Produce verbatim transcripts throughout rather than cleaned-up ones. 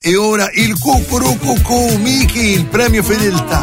e ora il cucurucucù, Miki, il premio fedeltà.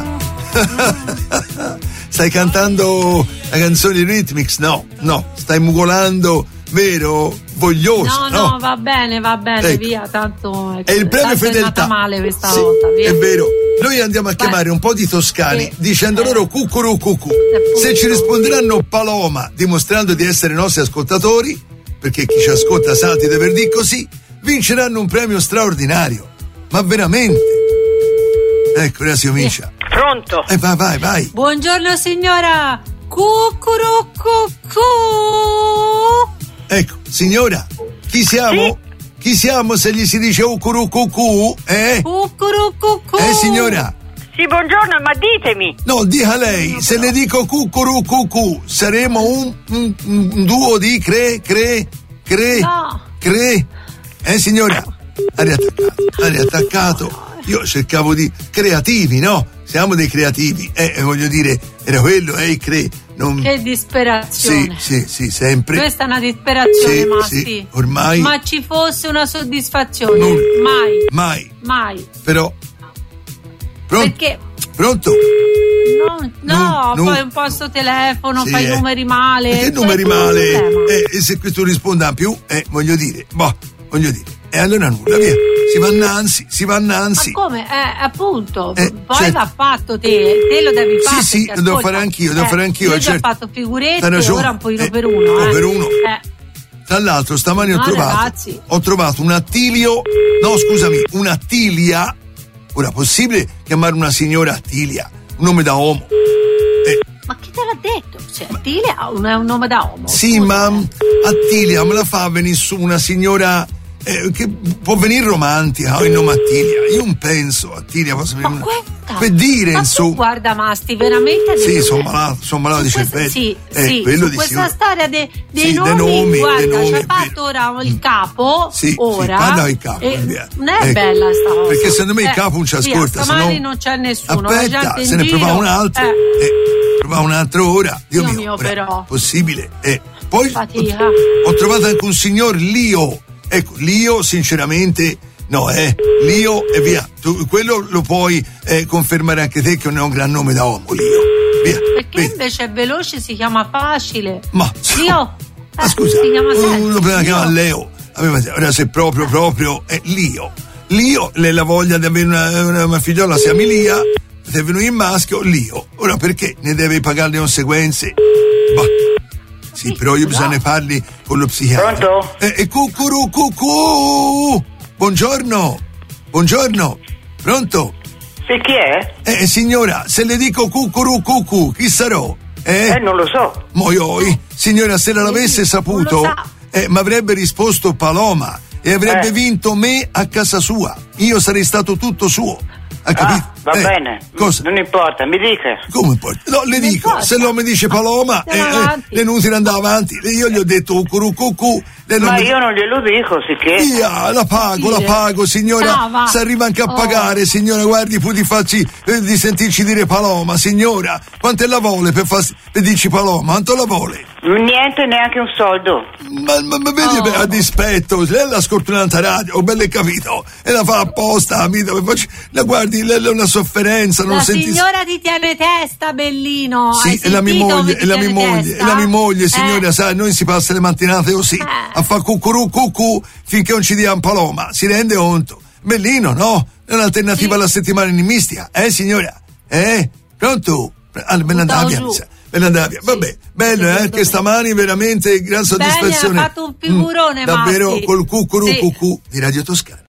Stai cantando la canzone Rhythmix? No, no, stai mugolando, vero? Voglioso. No, no, no, va bene, va bene, ecco. Via, tanto è il premio fedeltà. È andata male questa sì, volta, via. È vero. Noi andiamo a Beh. chiamare un po' di toscani sì. dicendo loro cucurucucù. Se ci risponderanno Paloma, dimostrando di essere nostri ascoltatori, perché chi ci ascolta sa di dover dire così, vinceranno un premio straordinario. Ma veramente? Ecco, ora si comincia. Pronto? Eh, vai, vai, vai. Buongiorno signora. Cucurucucù. Ecco, signora, chi siamo? Sì? Chi siamo se gli si dice cucurucucù? Eh? Cucurucucù. Eh, signora? Sì, buongiorno, ma ditemi. No, dica lei, se le dico cucurucucù, saremo un, un, un duo di cre, cre, cre, no. cre. Eh, signora? Ha riattaccato, ha riattaccato. Io cercavo di creativi, no? Siamo dei creativi. Eh, voglio dire, era quello, eh, cre. Non... Che disperazione. Sì, sì, sì, sempre. Questa è una disperazione, sì, Masti. Sì, ormai. Ma ci fosse una soddisfazione. Non... Mai. Mai. Mai. Però. Pronto? Perché? Pronto? No, no, no, poi un po' sto telefono, sì, fai eh. i numeri male. Che numeri male? Eh, e se questo risponda più, eh, voglio dire, boh, voglio dire. E allora nulla, via. Si va innanzi, si va innanzi. Ma come? Eh, appunto. Eh, poi certo. va fatto te, te lo devi fare. Sì, sì, lo devo fare anch'io, lo devo eh, fare anch'io. Io ho certo. già fatto figurette, ora un pochino eh, per uno. Oh, eh. per uno. Eh. Tra l'altro stamani no, ho trovato ragazzi. ho trovato un Attilio, no scusami, un Attilia. Ora, possibile chiamare una signora Attilia? Un nome da uomo. Eh. Ma chi te l'ha detto? Cioè, Attilia è un nome da uomo. Sì, scusa. Ma Attilia me la fa venire su una signora eh, che può venire romantica, ho il nome Attilia. Io non penso Attilia possa venire una... per dire ma insomma. Tu guarda Masti, veramente. Sì, sono malato, sono malato di cervello. Sì, eh, sì, quello su di questa sicuro. storia de, dei sì, nomi, nomi, guarda, nomi, ci ha fatto ora il capo. Sì, ora. Sì, parla il capo. Eh, via. non è ecco. bella sta cosa. Perché secondo me eh, il capo non ci ascolta. Stamani se no... non c'è nessuno. Aspetta, se ne giro, prova un altro. Eh. Eh, prova un'altra ora. Dio, Dio mio, mio però. Possibile. Eh. Poi Fatica. ho, ho trovato anche un signor Lio. Ecco, Lio sinceramente no, eh. Lio e via. Tu, quello lo puoi eh, confermare anche te che non è un gran nome da uomo, Lio. Via. Perché via. Invece è veloce, si chiama facile. Ma Lio. Ma eh, scusa, si chiama uno prima chiama Leo. Ora se proprio proprio è Lio. Lio, lei la voglia di avere una, una, una figliola si chiama Lia. Se è venuto in maschio, Lio. Ora perché ne deve pagare le conseguenze? Bah. Sì, però io bisogna parli con lo psichiatra. Pronto? E eh, eh, cucuru cucù. Buongiorno. Buongiorno. Pronto? Sì, chi è? Eh, signora, se le dico cucuru cucù, chi sarò? Eh? Eh, non lo so. Moioi. Signora, se l'avesse saputo, eh, mi avrebbe risposto Paloma e avrebbe eh. vinto me a casa sua. Io sarei stato tutto suo. Ha capito? Ah, va eh, bene, cosa? Non importa, mi dica. Come importa? No, le non dico, importa. se l'uomo mi dice Paloma, eh, eh, le inutile andare avanti. Io gli ho detto cucuru cucù. Ma mi... io non glielo dico, sicché. Via, la pago, la pago, signora. No, se arriva anche a oh. pagare, signora, guardi, poi ti facci eh, di sentirci dire Paloma, signora. Quanto la vuole per, far, per dirci Paloma? Quanto la vuole? Niente, neanche un soldo. Ma, ma, ma vedi, oh. a dispetto, lei la scortunata radio, ho belle capito, e la fa apposta, amica, la guardi, lei è una sofferenza, non la senti... signora ti tiene testa, bellino. Sì, Hai è la mia moglie, è la mia moglie, testa? è la mia moglie, signora, eh. sai, noi si passa le mattinate così, eh. a fa cucurù cucù finché non ci diamo Paloma, si rende conto. Bellino, no? È un'alternativa sì. alla settimana animistica, eh signora? Eh? Pronto? Ah, me ne andava via, me ne andava via. Vabbè, bello, eh? Che stamani veramente gran soddisfazione. Bene, ha fatto un figurone, mm, davvero Masti. col cucurù sì. cucù di Radio Toscana.